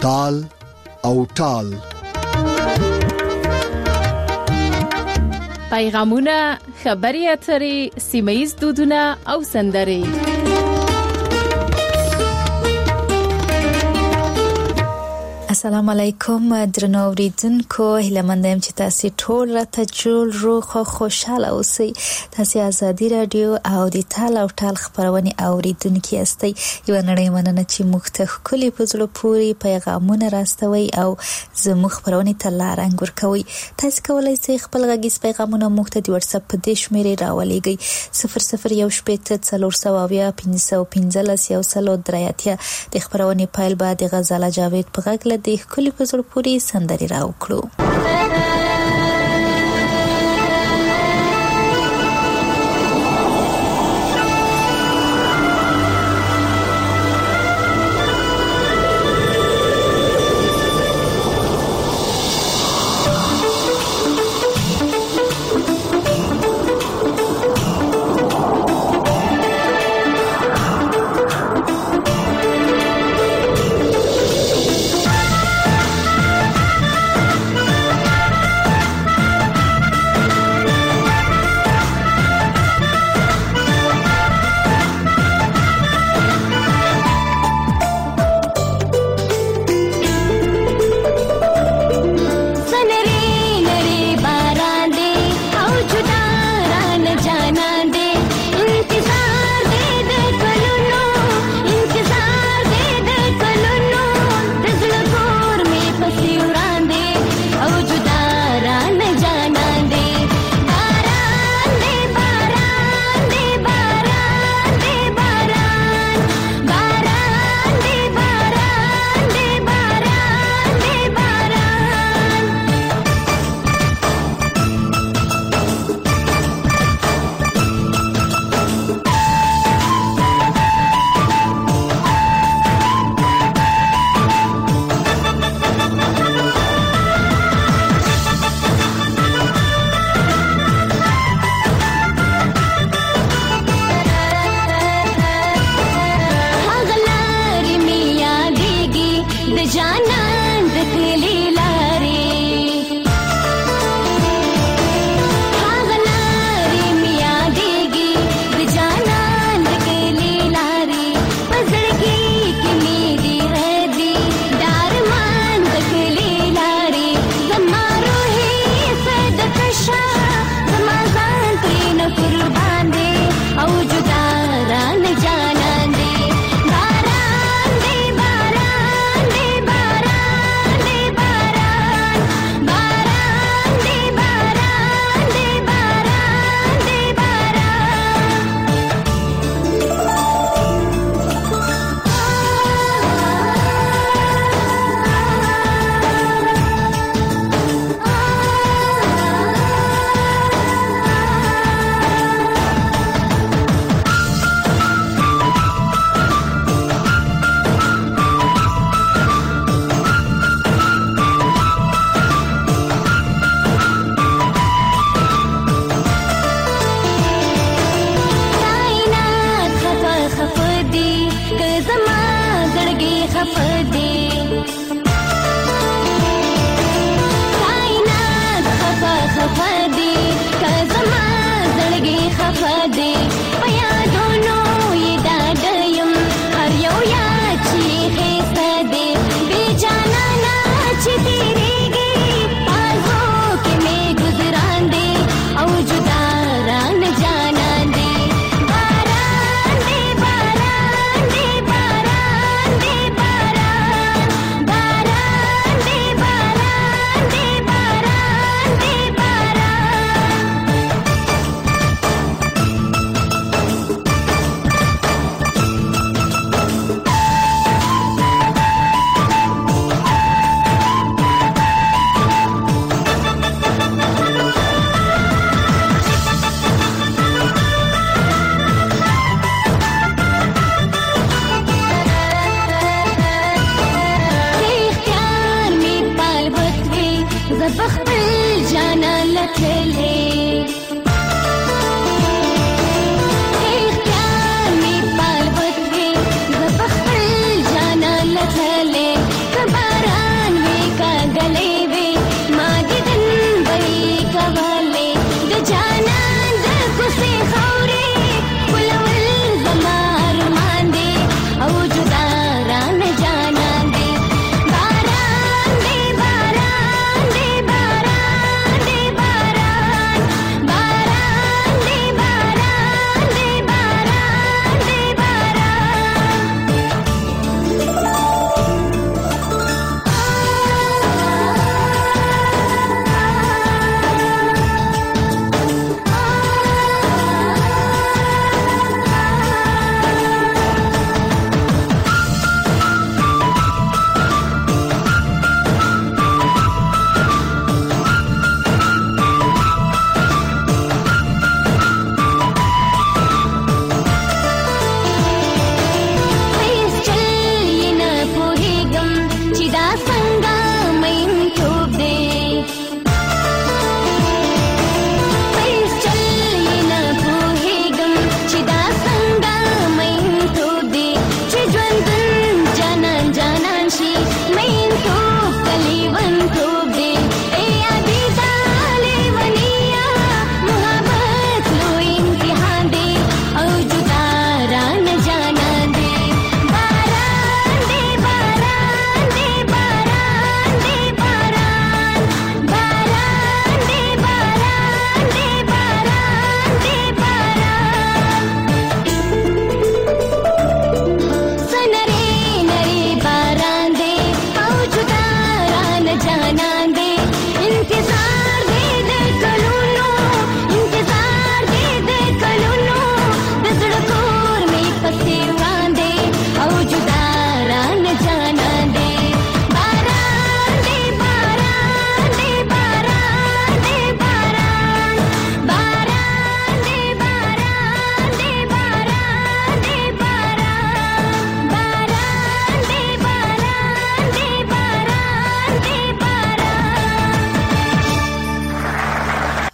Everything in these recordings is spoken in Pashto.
تال او ټال. پیغامونه، خبري اترې، سیمه‌ییز دودونه او سندرې. السلام علیکم درنو اوریدونکو، هیله مند یم چې تاسو ټول راته جوړ روغ او خوشاله اوسئ. تاسو آزادي رادیو او د تال او ټال خبرونه اوریدونکو یاستئ. یو نړۍ مننه چې موږ ته خولي په زړه پوري پیغامونه راستوي او زموږ خبرونه ته لار انګور کوي. تاسو کولای شئ خپل غږیز پیغامونه موږ ته د واتس اپ په دې شمیرې راولېږئ 0014401515 د خبرونه پایل بعد غزاله جاوید په غږ د خولي په زړه پوري سندري راوکړو.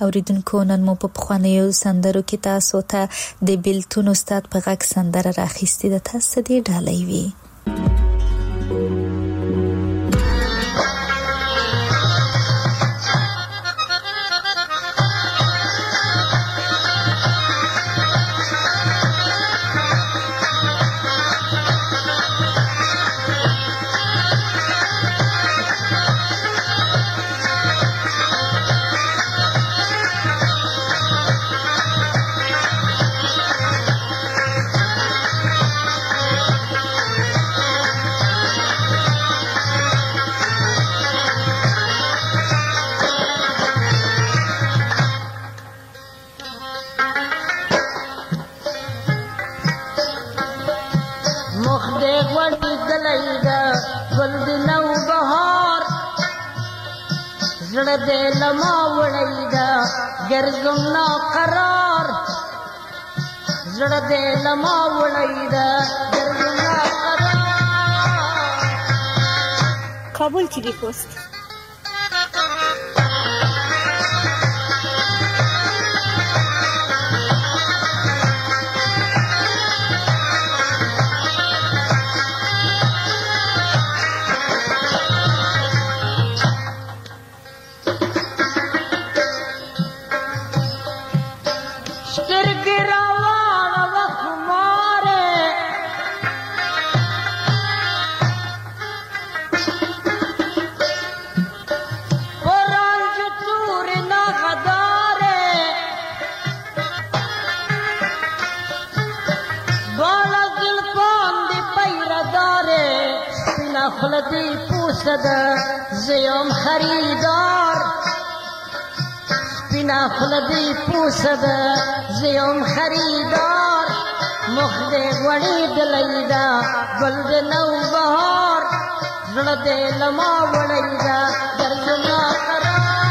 اوریدونکو نن مو په خوانیو سندرو کې تاسو ته د بیلتون استاد په غږ سندره راخېستې ده. تاسو دې ډالۍ وي. لما وړیدا ګرځم نا قرار زړه دې لما وړیدا ګرځم نا قرار. کابل ټیلی پوسټ. خلدی پوسده زیم خریدار سپینا خلدی پوسده زیم خریدار مخد غوړی دلیدا گل د نو بهار زړه دې لما وړیدا ګرځما قرار.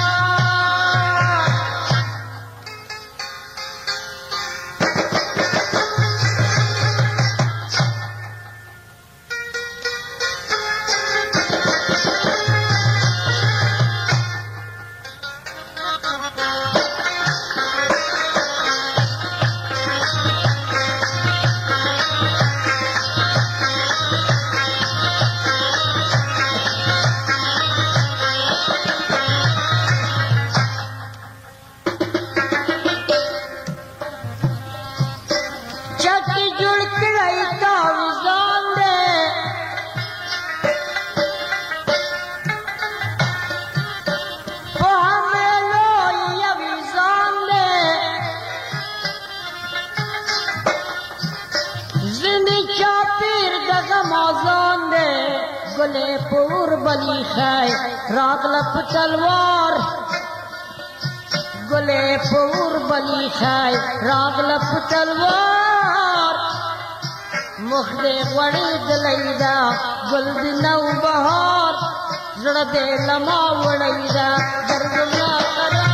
پور بلی خای راغلپ تلوار گلے پور بلی خای راغلپ تلوار مخد غوړی دلیدا گل د نو بهار زړه دې لما وړیدا ګرځما قرار.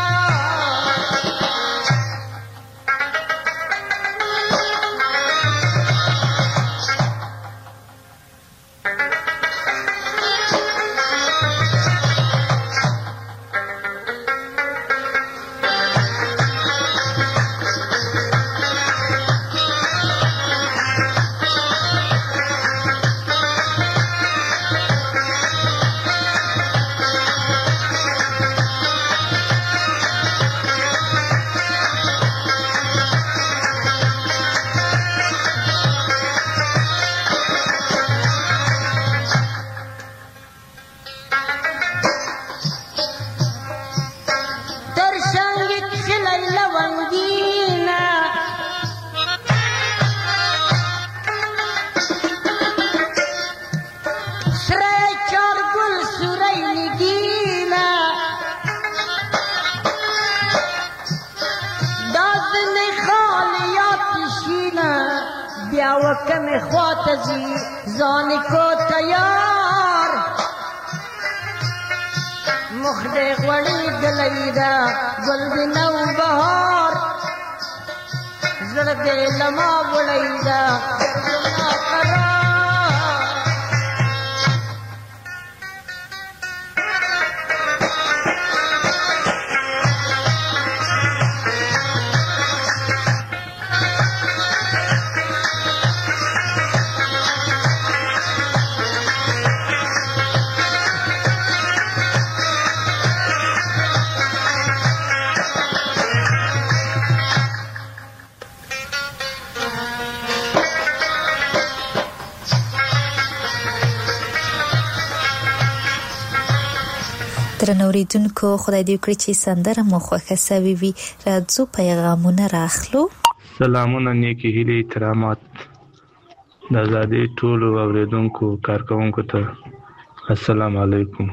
وکم خواتزی زان کو تیار مخد غوړی دلیدا گل د نو بهار زړه دې لما وړیدا ګرځما قرار. درنوریدونکو خدای دې وکړي چې سندره مو خوښه سوي وي. راځو پیغامونه راخلو. سلامونه، نیکی هیلې، احترامات د آزادۍ ټولو اوریدونکو کارکونکو ته السلام علیکم.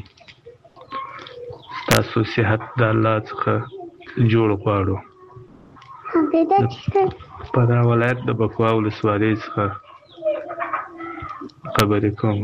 تاسو صحت د الله څخه جوړ غواړو. په دا ولایت د بکوا ولسوالۍ څخه خبرې کوم.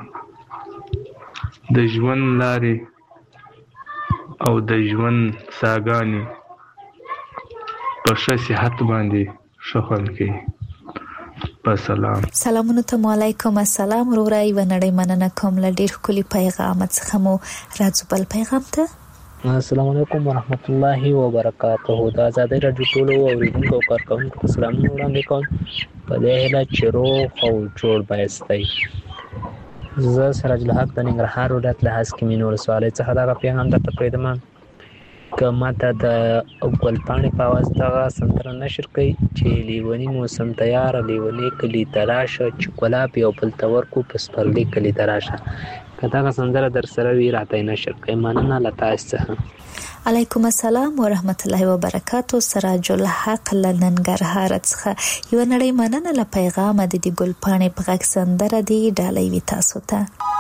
د ژوند لارې او د ژوند ساګانې په ښه صحت باندې ښه خوند کوي. سلام. سلامونه ته علیکم. السلام وروره، یو نړۍ مننه کوم له ډیر ښکلي پیغام څخه مو. راځو بل پیغام ته. السلام علیکم ورحمت الله وبرکاته. د آزادۍ راډیو ټولو اوریدونکو او کارکونکو ته سلامونه وړاندې کوم په دې هیله چې روغ او جوړ بایستی. زه سراج الحق د ننګرهار ولایت له هسکې ولسوالۍ څخه دغه پیغام درته پرېږدم که ماته د ګلپاڼې په اواز دغه سندره نشر کوي چې لیوني موسم تیاره لیونی کلي ته راشه چې ګلاب یو بل ته ورکو په سپرلي کلي ته راشه. که دغه سندره در سره وي راته یې نشر کوي. مننه له تاسو څخه. علیکم السلام ورحمت الله وبرکاته. سراج الحق له ننګرهار څخه یو نړۍ مننه له پیغام د دې ګلپاڼې په غږ سندره دی ډالۍ وي تاسو ته.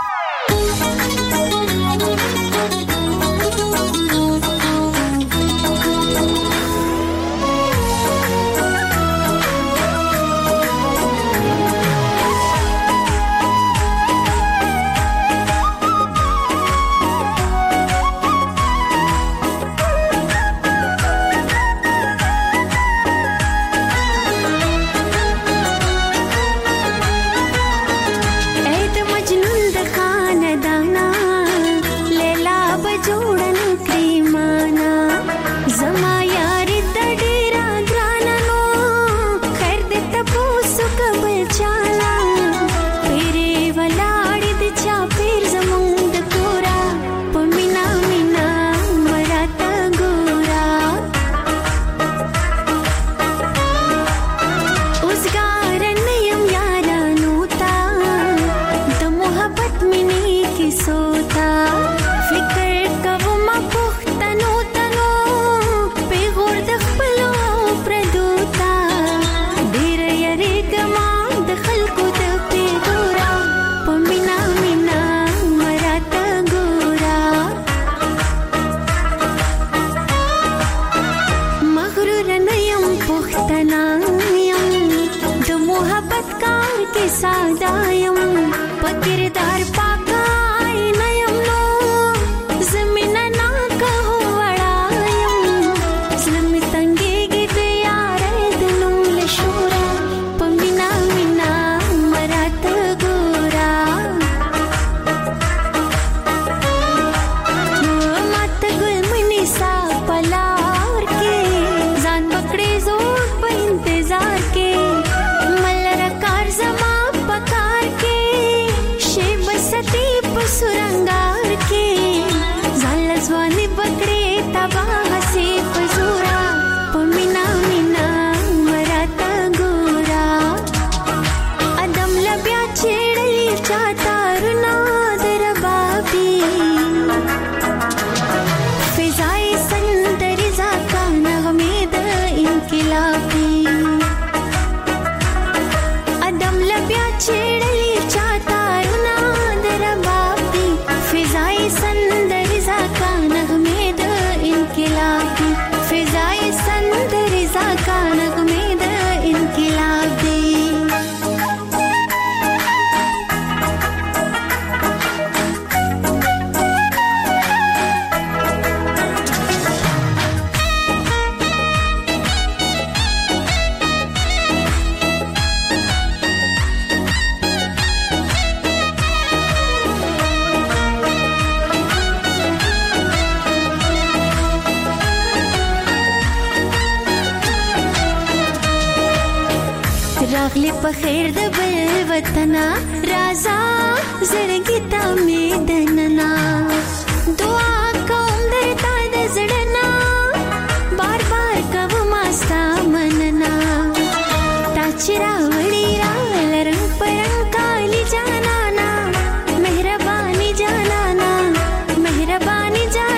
راغلی په خیر د بل وطنا رازا زړګی ته مې دننا دعا کوم درته د زړنا بار بار کوم استا مننا تا چیرې را لرم پرنګ کالی جانانا مهرباني جانانا مهرباني جانانا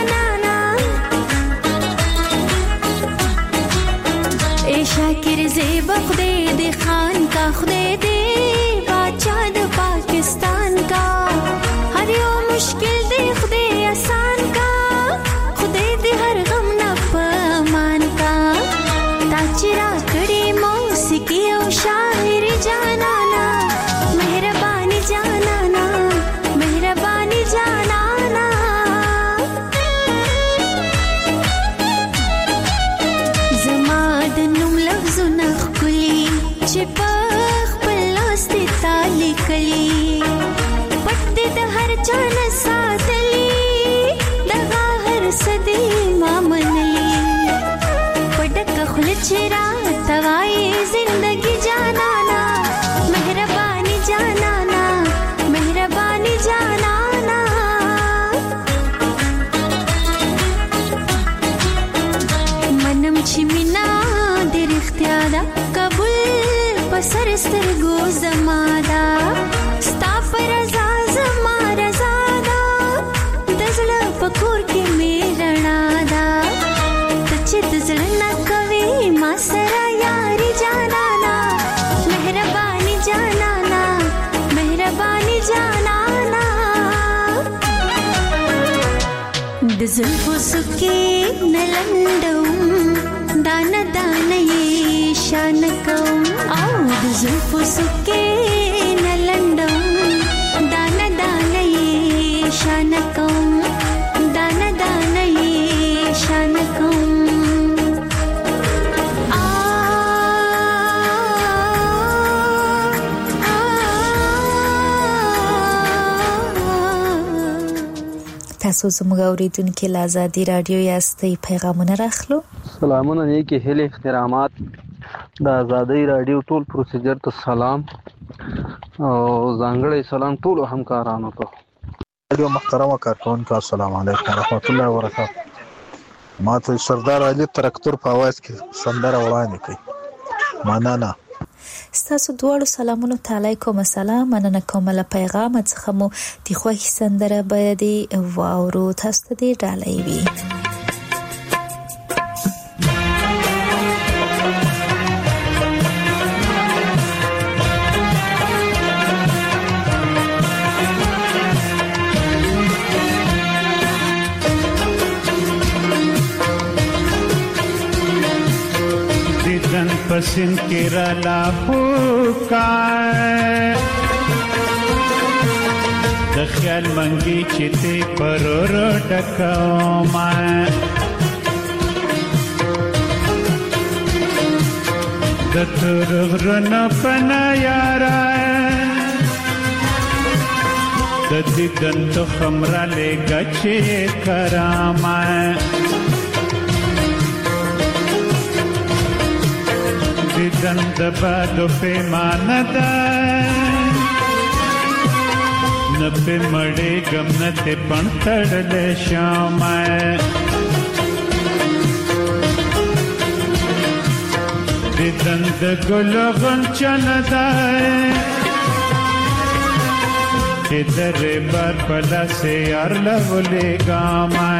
زلفو سکے نلندوم دانا دانا یہ شان کوم او د زلفو سکے نلندوم دانا دانا یہ شان کوم دانا دانا یہ شان کوم تاسو زموږ اوریدونکو له آزادي رادیو یاستئ پیغامونه راخلو. سلامونه نیکی هیله احترامات د آزادي رادیو ټول پروسیجر ته سلام او ځانګړی سلام ټول همکارانو ته. رادیو محترمه کارکونکو السلام علیکم ورحمت الله وبرکاته. ماته سردار علي ترکتور په आवाज کې سندره وړاندې کړي. مننه. ستاسو دواړو سلامونو ته علیکم السلام. مننه کوم له پیغام څخه مو د خوښي سندره به دی واورو تاسو ته دی ډالۍ وي. पसिन केरला पुकार د خیال منګي چې ته پرور ډکوما د ترغرن پنا یارا د دې دن ته خمره لګا چې کرامه دیدن دبادو پیمانه ده نپی مڑی گم نتی پن تڑلی شامه دیدن دگلو غنچنه ده چی در بار پلا سیار لولی گامه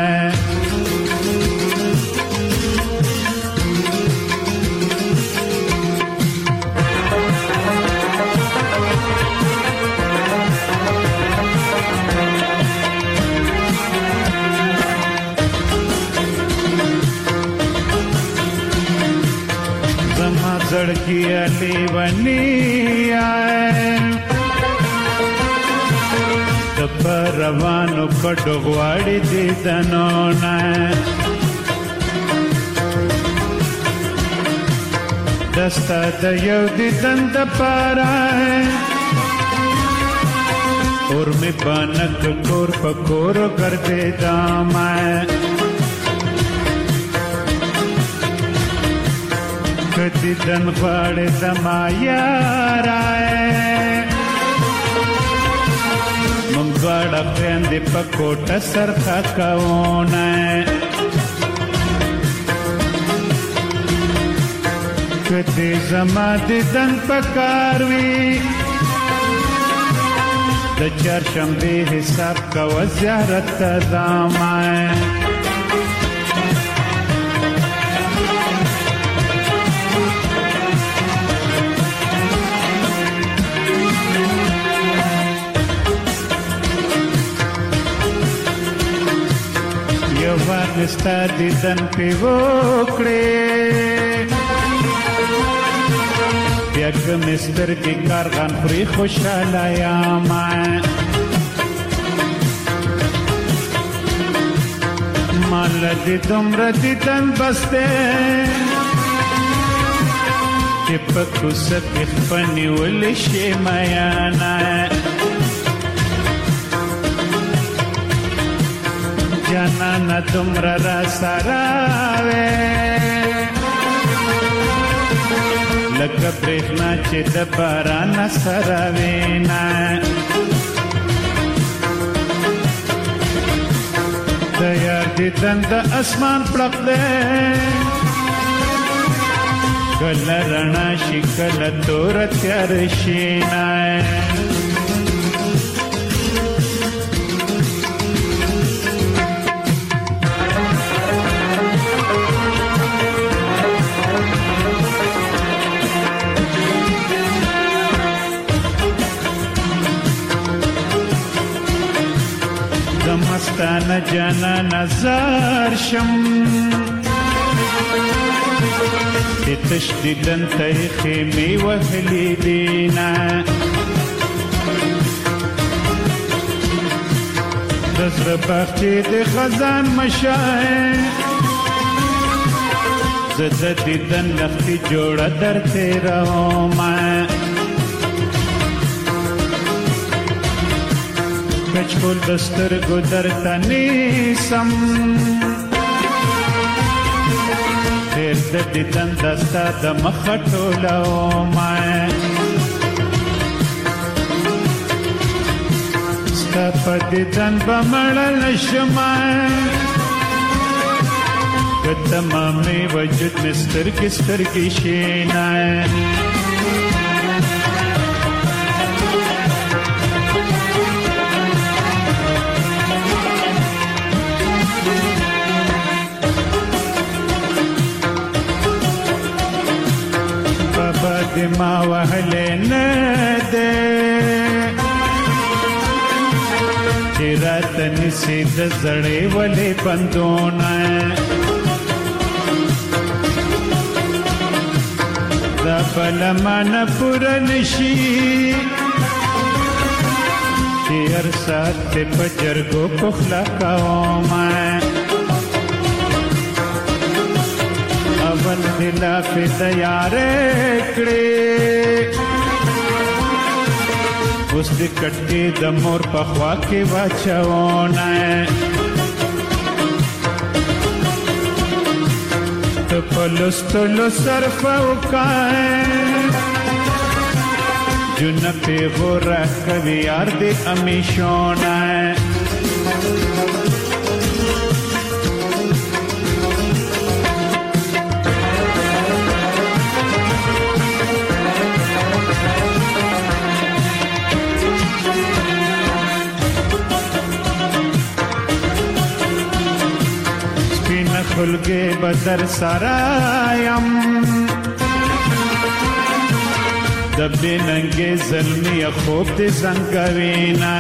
زړګي علي ونی آئے د پروانو کډو غواړي دي دنونه دستا د یو دي دند پاره اور می بانک کور پکور کر دے دامه کدی دن غاړې زما یارای مونږ غاړه پرندې په کوټه سرخه کوونه کدی زما د دن پکار وی د چهارشنبې حساب کوه زیارت ته ځمه نستا دیدن پی وکڑے بیاگ مستر کی کارغان پری خوشحالا یاما مال دی دمر دیدن بستے چپکو سپیخ پنی ولی شیمیانا جانانا تمرا را سراوے لکه برېښنا چې د باران سره وینا د یار دیدن د اسمان پړق دی کله رڼا شي کله تور تیار شي نه ستانه جانان زار شم د تشدیدن تیخې می وهلې دینا د زړه باغچې د خزان مشاعر زه د دیدن لختي جوړه در تېرومه کچکول د سترګو درته نیسم تېر د دیدن دا ستا د مخه ټولومه ستا په دیدن به مړه شمه که تمامې وجود مې سترګې سترګې شینه ما وهلې نه ده چې راته نسي د زړې ولې بندونه دا بله مانه پوره نشي چې هر ساعت ته په جرګو پخلا کومه اول دلا په تیارې کړې اوس دې کټې د مور په خوا کې واچونه ته په لوستلو صرف وکړه جون په غوره کوي یار دې همیشونه خلګې بدر سرایم د بننګې ظلمي خوب دې زنګوینه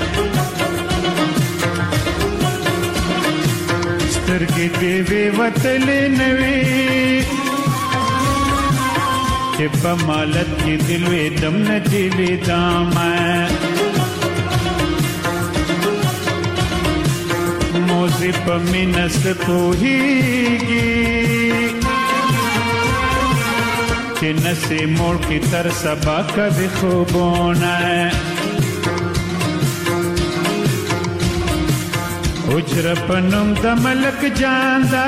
سترګې دې وی وتلې نوي چې په مالت کې دل وې دم نه دی لیدامه موزی پا مینس پوہیگی چی نسی موڑ کی تر سبا کبھی خوبونا اجر پنم دا ملک جاندہ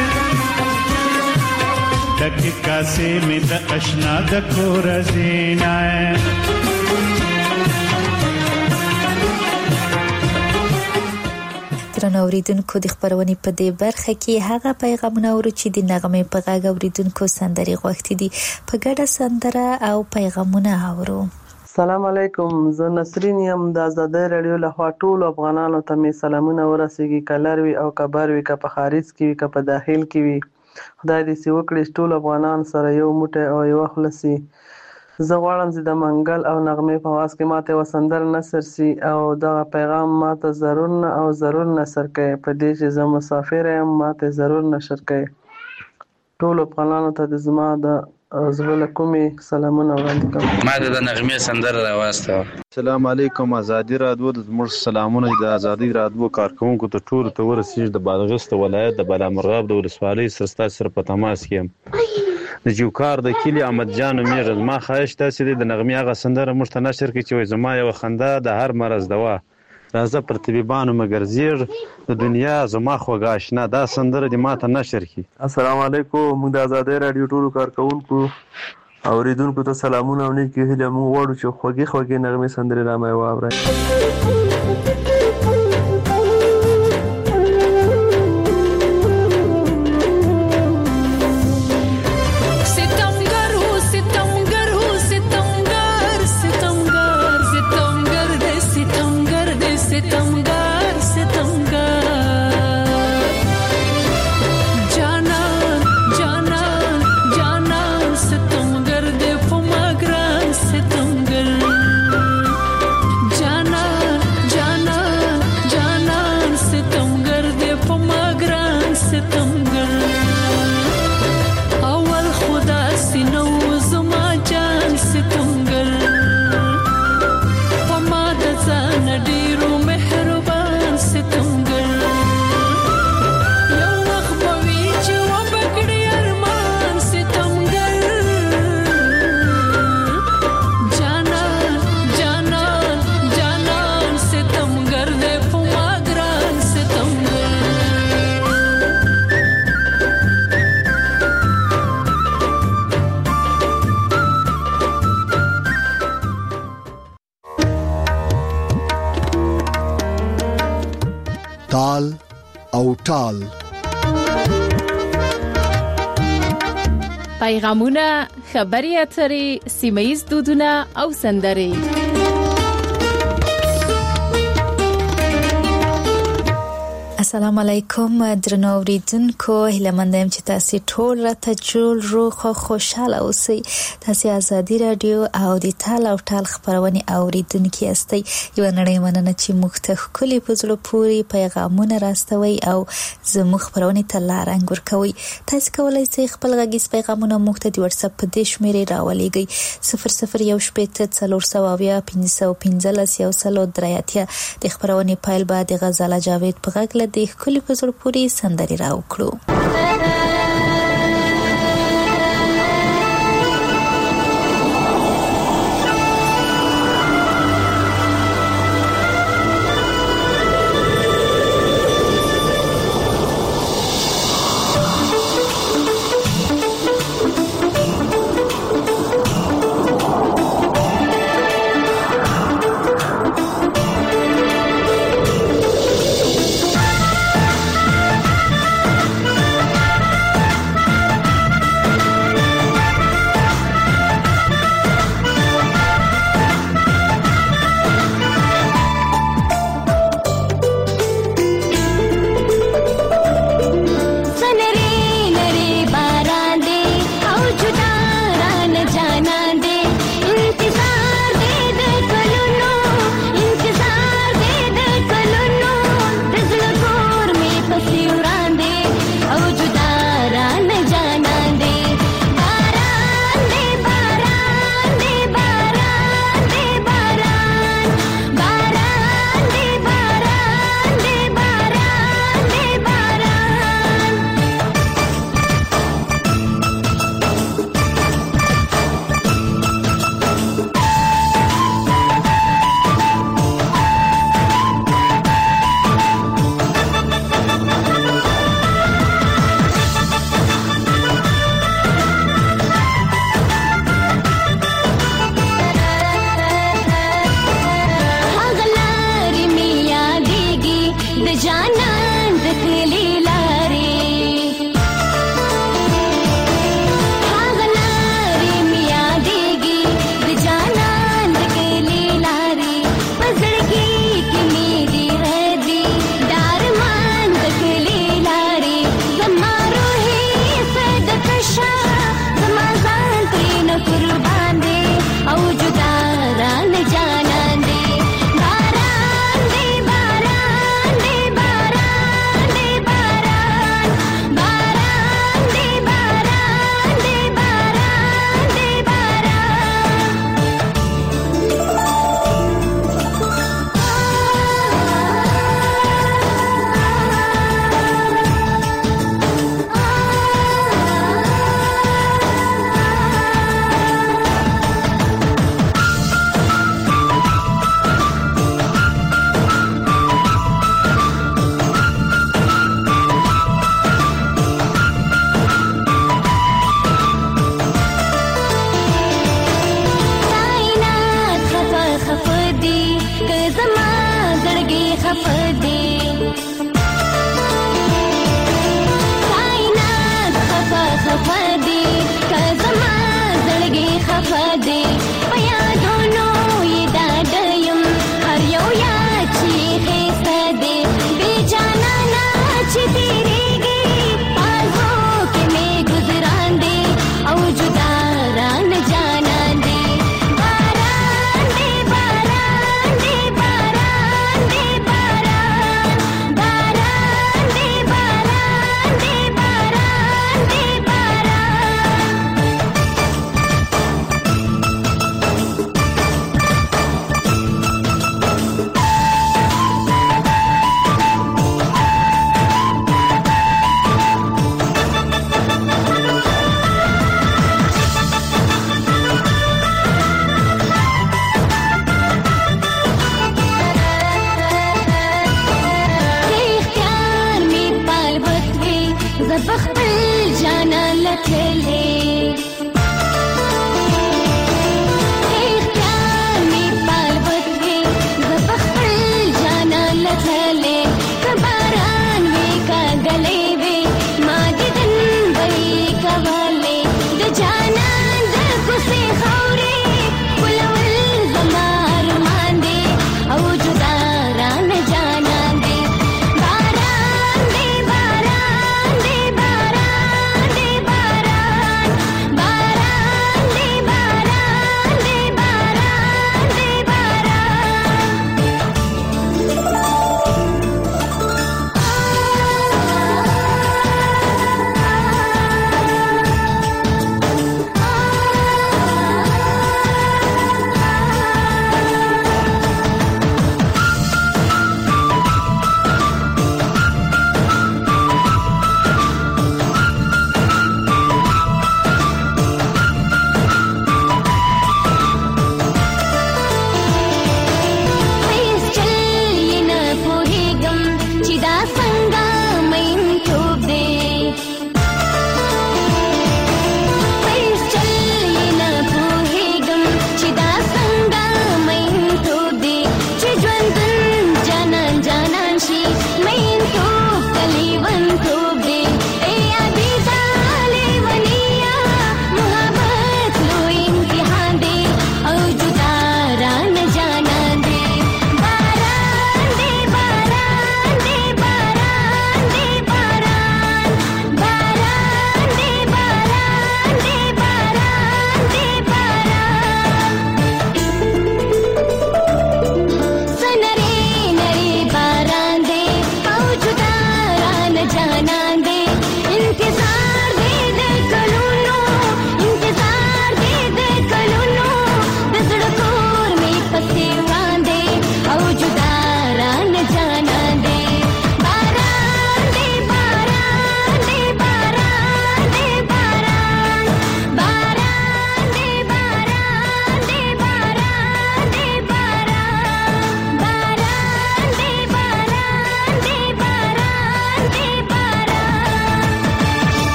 ڈکی کاسی میں دا اشنا دا کورزینا درنو اوریدونکو د خبرونې په دې برخه کې هغه پیغامونه ورو چې د نغمې په غږ اوریدونکو سندري غوښتي دي په ګډه سندره او پیغامونه اورو. السلام علیکم، زه نسرین یم. د آزادۍ رادیو له خوا ټولو افغانانو ته مې سلامونه ورسیږي، کلر وي او کبر وي، که په خارج کې وي که په داخل کې وي. خدای دې سي وکړي ټول افغانان سره یو موټی او یو خوله سي. زه غواړم چې د منګل او نغمې په آواز کې ماته یوه سندره نثر سي او دغه پیغام ماته ضرور نه او ضرور نثر کړئ. په دې چې زه مسافر یم ماته ضرور نشر کړئ. ټولو افغانانو ته د زما د زړه له کومې سلامونه وړاندې کوم. ماته د نغمې سندره راواستوه. السلام علیکم. آزادي رادیو د زموږ سلامونه د آزادي رادیو کارکونکو ته ټولو ته ورسیږي. د بادغیس ولایت د بالامرغاب د ولسوالۍ سره ستاسو سره په تماس کې یم. د جوکار د کلی احمد جان میغ ما خواهش تاسو د نغمې هغه سندره مشت نشر کې چې زما یو خندا د هر مرز دوا راځه پر طبيبانو مگر زیر د دنیا زما خوږه آشنا دا سندره د ماته نشر کی. السلام علیکم. موږ د آزادۍ رادیو ټولو کارکونکو اوریدونکو ته سلامونه او نیکی هیله موږ وړو چې خوږې نغمې سندرې را مې واورئ. Jana تال او ټال. پیغامونه، خبري اترې، سیمه‌ییز دودونه او سندرې. السلام علیکم درنو اوریدونکو، هیله مند یم چې تاسو ټول راته جوړ روغ او خوشاله اوسئ. تاسو ازادي رادیو او د تال او ټال خبرونه اوریدونکو یاستئ. یو نړۍ مننه چې موږ ته خولي پزړو پوری پیغامونه راستوي او زموږ خبرونه ته لارنګ ورکوي. تاسو کولای شئ خپل غږیز پیغامونه موږ ته د واتس اپ په دې شمیرې راولېږئ 0014401515 د خبرونه پایل بعد غزاله جاوید په غږ د خولي پزړو پوری سندري راوکړو.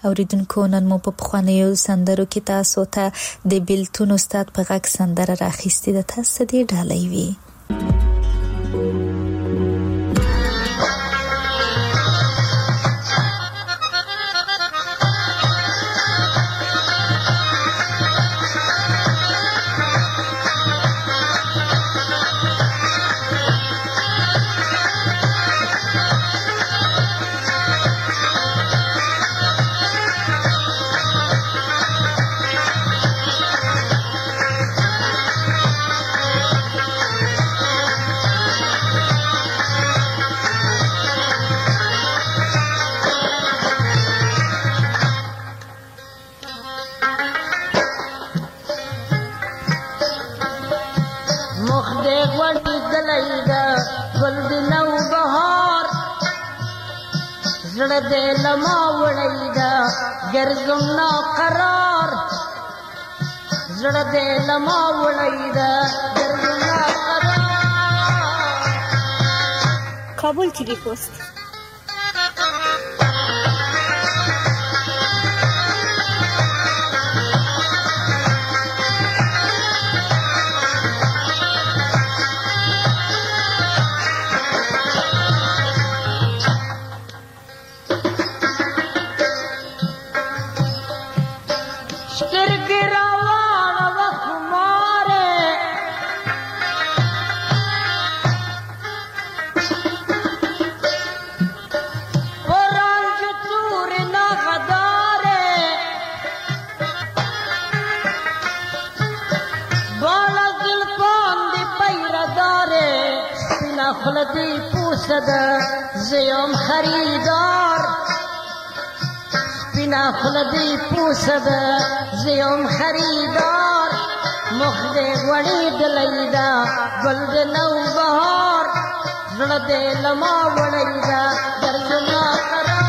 اوریدونکو نن مو په پخوانیو سندرو کې تاسو ته د بیلتون استاد په غږ سندره راخیستې ده، تاسو دې ډالۍ وي. زړه دې لما وړی دا ګرځم نا قرار، زړه دې لما وړی دا ګرځم نا قرار. کابل ټي وي پوسټ. خلدی پوسد زیم خریدار، بنا خلدی پوسد زیم خریدار، مخد وڑی دلیدا گلد نو بہار، زړه دې لما وڑی دا درزنا قرار.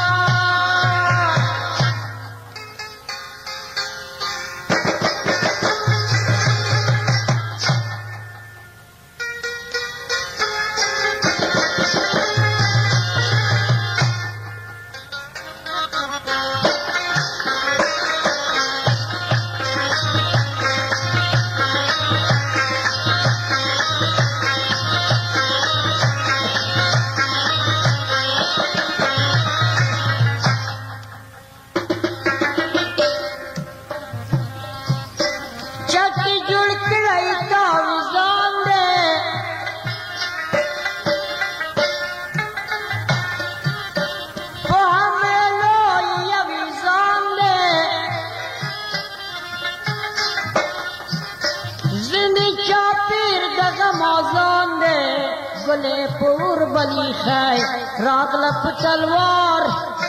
گلے پور بلی خای راغل پتلوار،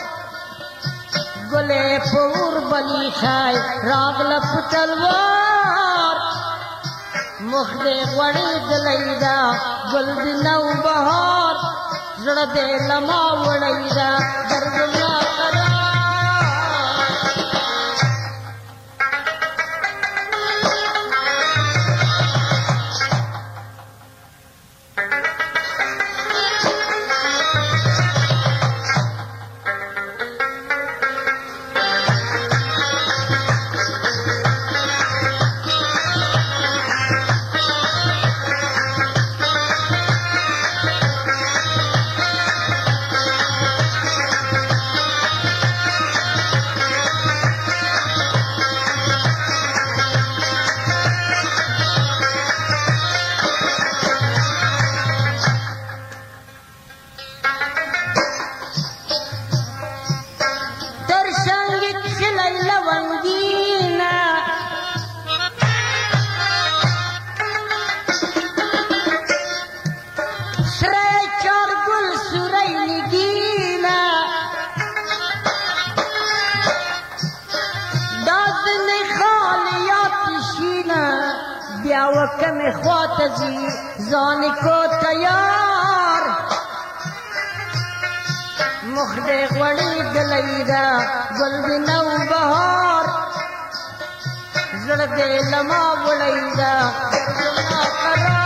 گلے پور بلی خای راغل پتلوار، مخد وڑی دلیدا گل نو بہار، زړه دې لما وڑی دا درزنا قرار. وکم خواتزی زانی کو تیار، مخد غوڑی دلیدا گلد نو بہار، زړه لما وړیدا زما قرار.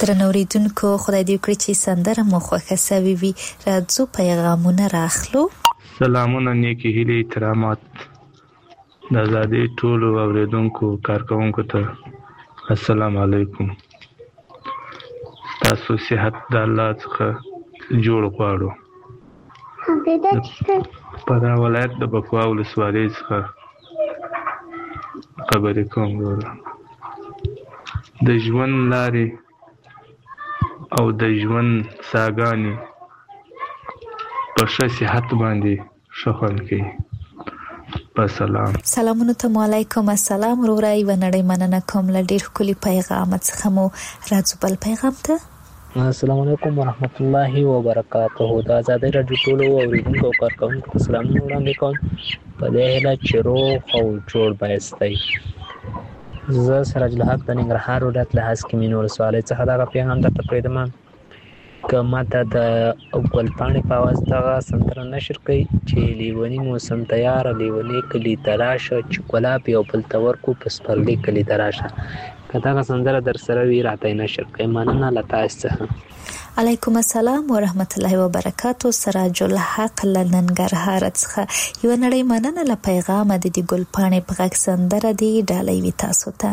درنوریدونکو خدای دې وکړي چې سندره مو خوښه سوي وي. راځو پیغامونه راخلو. سلامونه، نیکی هیلې، احترامات د آزادۍ ټولو اوریدونکو کارکونکو ته السلام علیکم. تاسو صحت د الله څخه جوړ غواړو. په دا ولایت د بکوا ولسوالۍ څخه خبرې کوم. د ژوند لارې او د ژوند ساګانې په ښه صحت باندې ښه خوند کوي. سلام. سلامونه ته علیکم. السلام وروره، یو نړۍ مننه کوم له ډیر ښکلي پیغام څخه مو. راځو بل پیغام ته. السلام علیکم ورحمت الله وبرکاته. د آزادۍ راډیو ټولو اوریدونکو او کارکونکو ته سلامونه وړاندې کوم په دې هیله چې روغ او جوړ بایستئ. زه سراج الحق د ننګرهار ولایت له هسکمین ولسوالۍ څخه دغه پیغام درته پرېږدم که ماته د ګلپاڼې په اواز دغه سندره نشر کړئ چې لیوني موسم تیاره لیونی کلي ته راشه چې ګلاب یو بل ته ورکو په سپرلي کلي ته راشه. که دغه سندره در سره وي راته یې نشر کړئ. مننه له تاسو څخه. علیکم السلام ورحمت الله وبرکاته. سراج الحق له ننګرهار څخه یو نړۍ مننه له پیغام د دې ګلپاڼې په غږ سندره دی ډالۍ وي تاسو ته.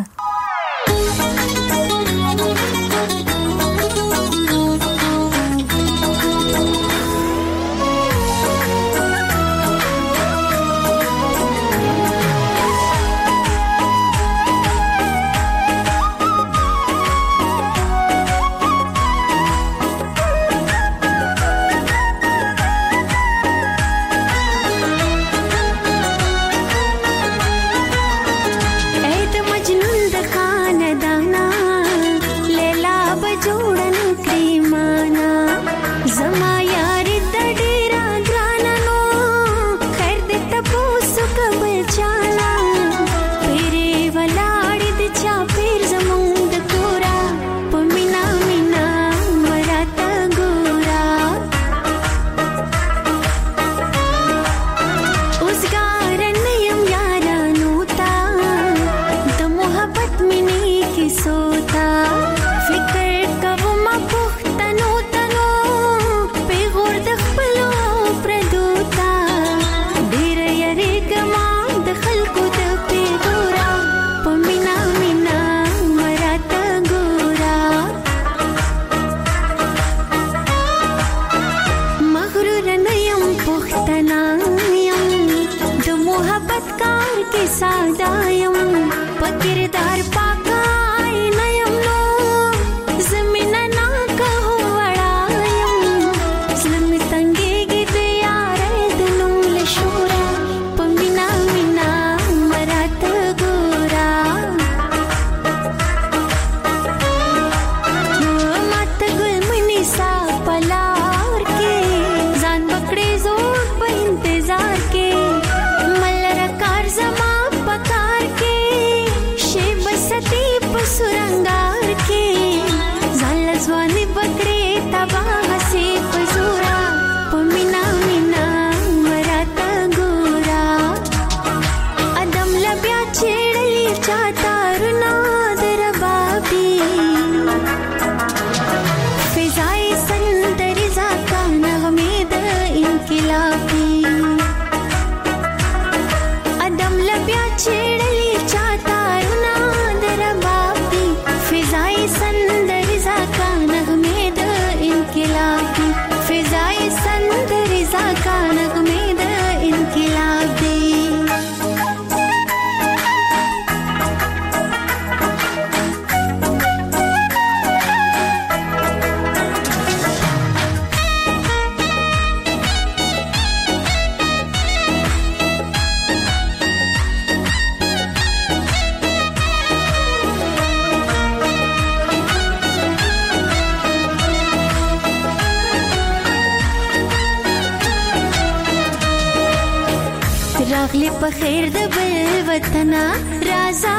راغلی په خیر د بل وطن رازا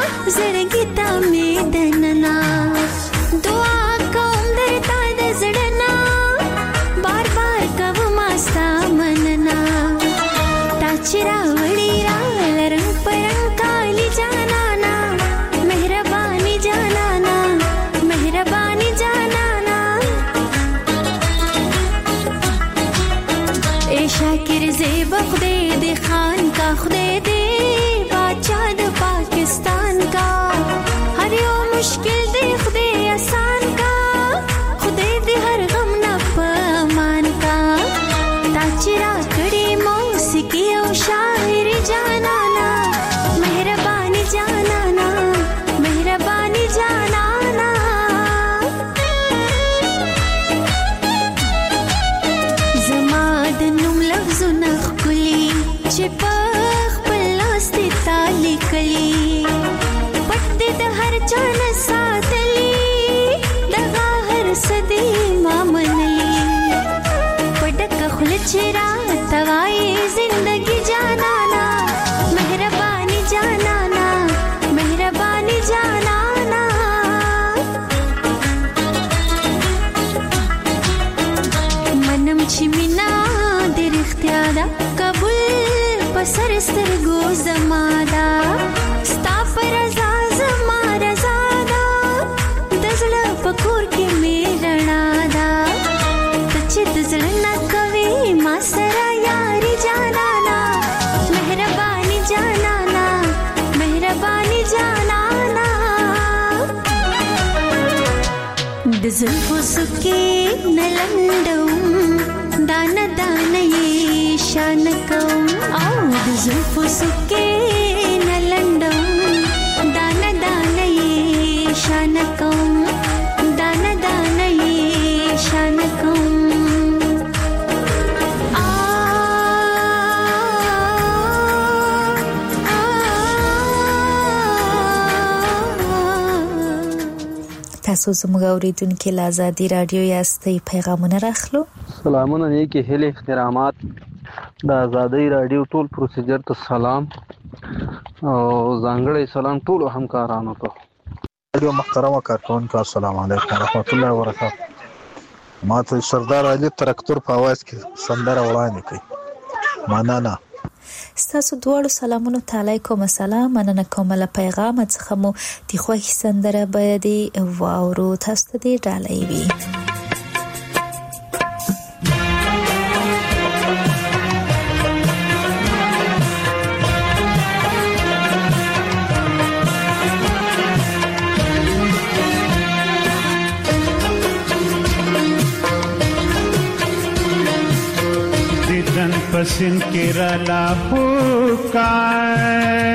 زړګی ته مې دننا دعا کوم درته د زړنا بار بار کوم ستا مننا تا چې راوړی را لرنګ پرنګ کالی جانانا مهرباني جانانا مهرباني جانانا منلی پټ د هر چان ساتلی دغه هر صدی ما منلی پټک خل چرا توای زندگی جانانا مهربانی جانانا مهربانی جانانا منم چې مینا د رښتیا دا قبول پسر سترګو زمادا ستا پر رضا زما رضا دا د زړه په کور کې مې رڼا دا ته چې د زړه نه کوي ما سره یاري جانانا مهرباني جانانا مهرباني جانانا د زلفو سکې نلندوم دان دان یې شان کوم او د زلفو سکې نلندوم دان دان یې شان کوم دان دان یې شان کوم تاسو زموږ اوریدونکو له ازادي رادیو یاستئ پیغامونه راخلو. سلامونه نیکی هیله احترامات د ازادي رادیو ټول پروسیجر ته سلام او ځانګړی سلام ټول همکارانو ته. رادیو محترمه کارکونکو السلام علیکم ورحمت الله وبرکاته. ما ته سردار علي ترکتور په आवाज کې سندره وړاندې کړي. مننه. ستاسو دواړو سلامونو ته علیکم السلام. مننه کوم له پیغام څخه مو د خوښ سندره به دی واورو تاسو ته دی ډالۍ وي. पसिन केरला पुकार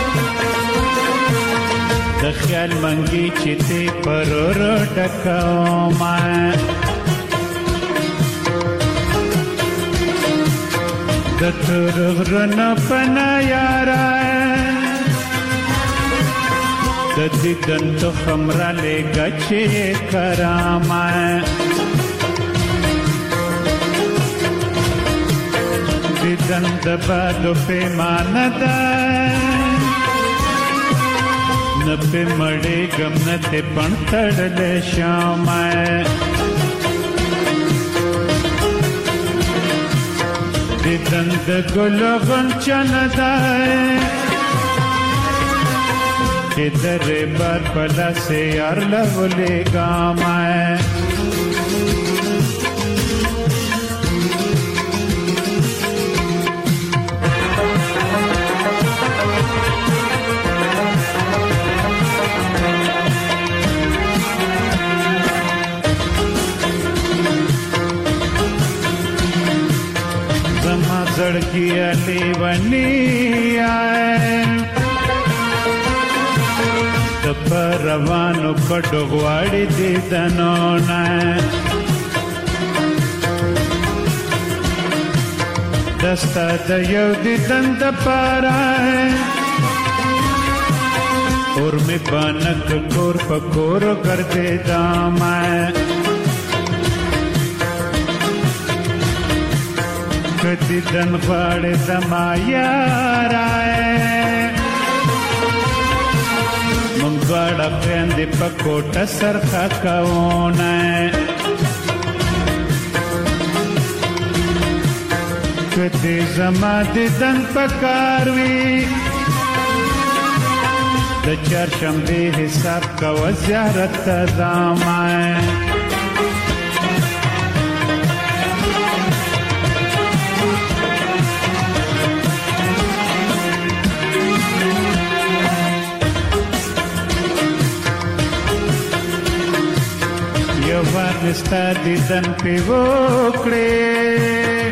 د خیال منګي چې ته پرور ټکوما د ترغرن پنا یارا د دې دنت خمره لګچې کراما دند بالو په ماندا نه په مړې غم نه ته پڼتړل شامه دند ګلو غنچن دای دره بار پلا سے یار لولې ګامه زړګي علي ونی آئے د پروانو کډو غواړي دي دنونه دستا د یو دي دند پاره اور می بانک کور پکور کر دے دامه کدی دن غاړې زما یارای مونږ غاړه پندې پکوټه سرخه کاونه کدی زما دن پکاروي د چهارشنبې حساب کا زیارت زما نستا دیدن پی وکړې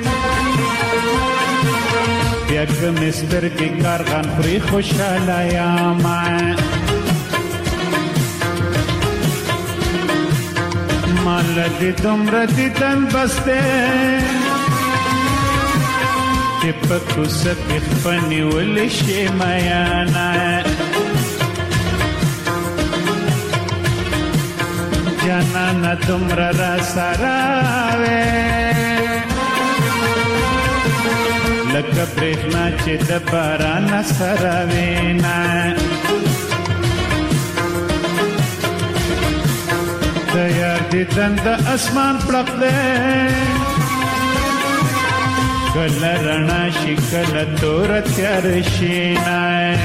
بیا کوم سترګې کارغان پرې خوشاله یم مال دې دومره دیدن بس دی چې چې په کوڅه کې خپنیول شي میانا جانانا دومره را سره وې لکه برېښنا چې د باران سره وینا د یار دیدن د اسمان پړق دی کله رڼا شي کله توره تیار شي نه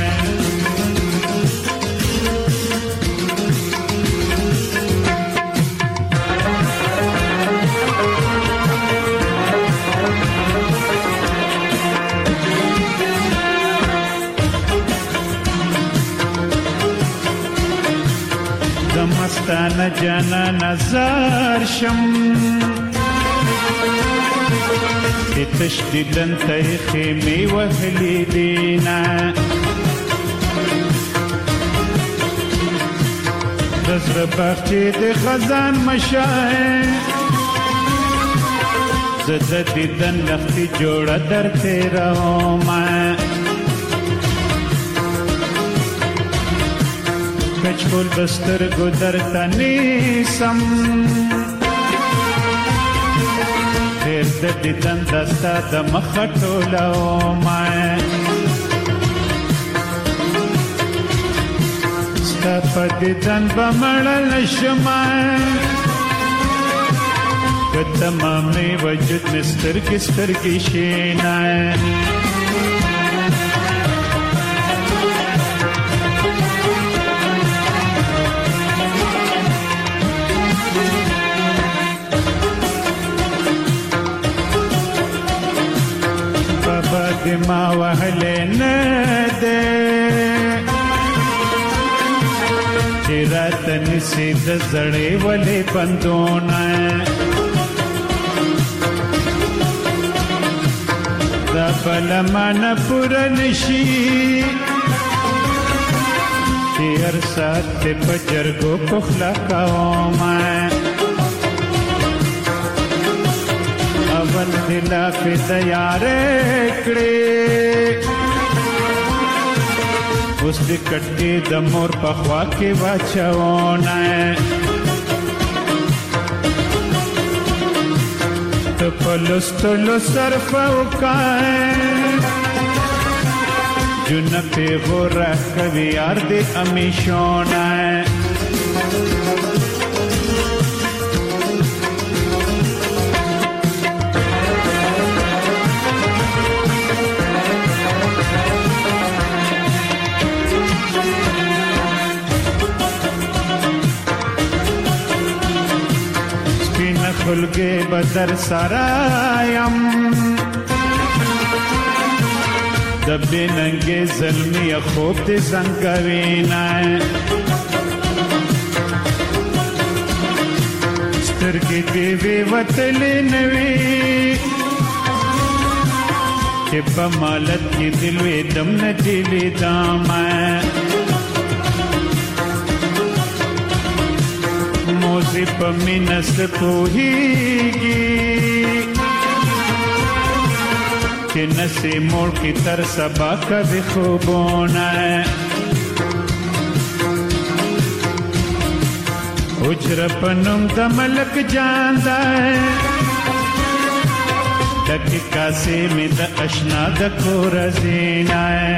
مستانه جانا نظر شم دی تشدیدن تیخی می وحلی دینا دزر باخچی دی خزان مشاہ زده دیدن لختی جوڑا در تیرا ہوما کچکول بستر گودر تنیسم دیر د دیدن دستا د مخټو لوما ستا په دیدن بمړل شما که تمامي وجود مستر کی سترګې شینا ما وهلې نه ده چې راته نسي د زړې ولې بندونه دا بله مانه پوره نشي چې هر ساعت دې په جرګو پخلا کومه اول دلا پی تیارے کڑے اس دی کٹی دمور پخوا کی واچونا تو پلستلو سرفوکائے جن پی غورہ کبھی یار دی امیشونا خلگے بدر سرایم دبی ننگے ظلمی خوب دی زنگوینا سترگی دیوی وطلی نوی کہ بمالت کی دلوی دم ندیلی دامائیں موزی پا مینست پوہیگی کہ نسی موڑ کی تر سبا کبھی خوبونا ہے اجر پنم دملک جاندہ ہے دکی کاسی میں دا اشنا دا کو رزینا ہے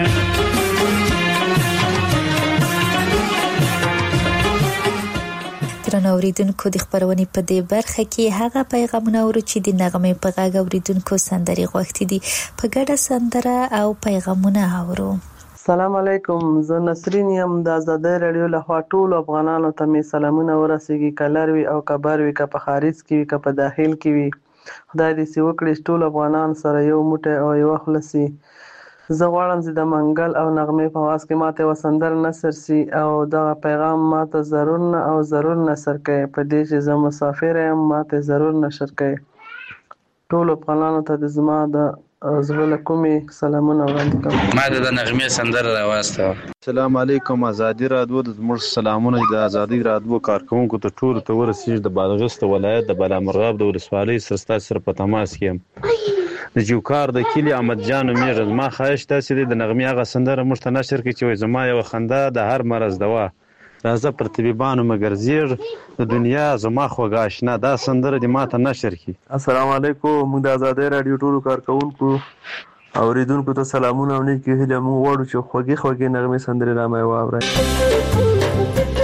درنو اوریدونکو د خبرونې په دې برخه کې هغه پیغامونه ورو چې د نغمې په غږ اوریدونکو سندري غوښتي دي په ګډه سندره او پیغامونه اورو. السلام علیکم، زه نسرین یم. د آزادۍ رادیو له خوا ټولو افغانانو ته مې سلامونه ورسیږي، کلر وي او کبر وي، که په خارج کې وي که په داخل کې وي. خدای دې سي وکړي ټول افغانان سره یو موټی او یو خوله سي. زه غواړم چې د منګل او نغمې په आवाज کې ماته وسندر نصر سي او دغه پیغام ماته ضرور نه او ضرور نشر کړي. په دې چې زه مسافر یم ماته ضرور نشر کړي. ټول افغانانو ته د زما د زړه له کومې سلامونه وړاندې کوم. ما د نغمې سندره راوسته. السلام علیکم. ازادي رادیو د زموږ سلامونه د ازادي رادیو کارکونکو ته ټول ته ورسیږي. د بادغیس ولایت د بالامرغاب د ولسوالۍ سرستا سره په تماس کې د جوکار د کلي احمد جان نومېږي. زما خواهش داسې دی د نغمې هغه سندره موږ ته نشر کړي چې وایي زما یوه خندا د هر مرض دوا، راځه پر طبیبانو مګر زیږ د دنیا زما خوږه اشنا. دا سندره دې ما ته نشر کړي. السلام علیکم. موږ د ازادۍ راډیو ټولو کارکوونکو اوریدونکو ته سلامونه او نیکې هیلې موږ غواړو چې خوږې نغمې سندرې رامای واورئ.